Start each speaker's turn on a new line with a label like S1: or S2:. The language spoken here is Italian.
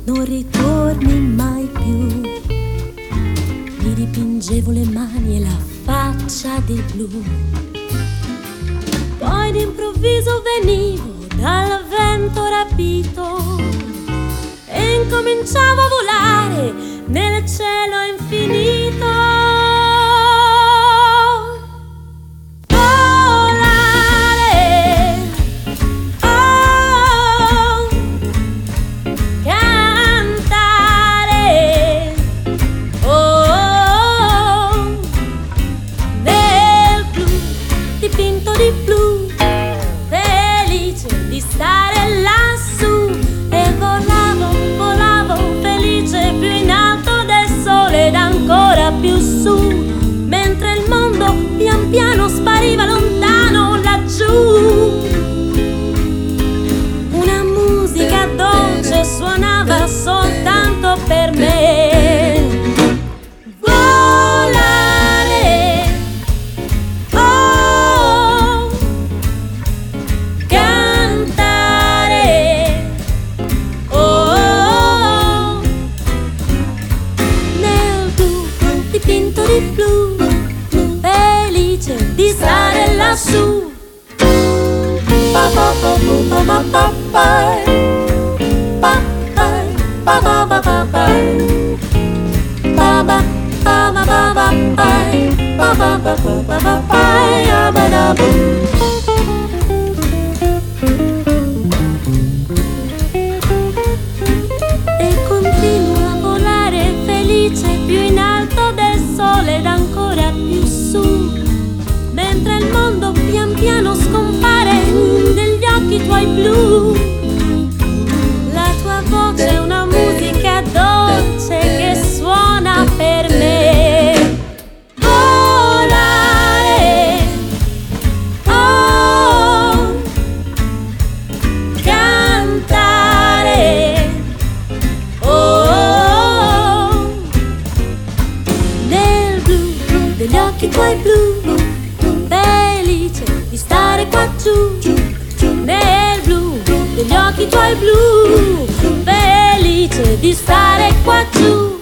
S1: non ritorni mai più. Mi dipingevo le mani e la faccia di blu. Poi d'improvviso venivo dal vento rapito e incominciavo a volare nel cielo infinito. Dipinto di blu, felice di stare lassù, e volavo, volavo, felice più in alto del sole ed ancora più su, mentre il mondo pian piano spariva lontano laggiù. Una musica dolce suonava soltanto per me. Di blu, felice di stare lassù. Pa pa pa pa pa pa pa pa pa pa pa pa pa pa pa pa e continuo a volare felice più in alto del sole ed ancora più su, mentre il mondo pian piano scompare negli occhi tuoi blu. La tua voce è una musica dolce che suona per me. Volare, oh, cantare, oh, nel blu degli occhi tuoi blu, felice di stare qua giù, nel blu degli occhi tuoi blu, felice di stare qua giù.